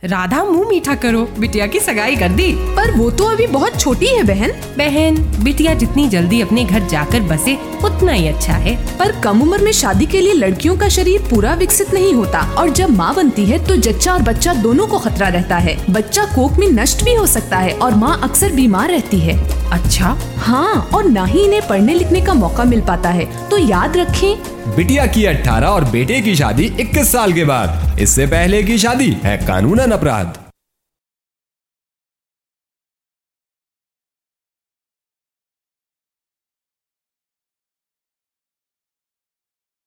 राधा मुंह मीठा करो, बिटिया की सगाई कर दी। पर वो तो अभी बहुत छोटी है बहन, बिटिया जितनी जल्दी अपने घर जाकर बसे उतना ही अच्छा है। पर कम उम्र में शादी के लिए लड़कियों का शरीर पूरा विकसित नहीं होता और जब माँ बनती है तो जच्चा और बच्चा दोनों को खतरा रहता है। बच्चा कोख में नष्ट भी हो सकता है और माँ अक्सर बीमार रहती है। अच्छा? हाँ, और न ही इन्हें पढ़ने लिखने का मौका मिल पाता है। तो याद रखें, बिटिया की 18 और बेटे की शादी 21 साल के बाद। इससे पहले की शादी है कानूनन अपराध।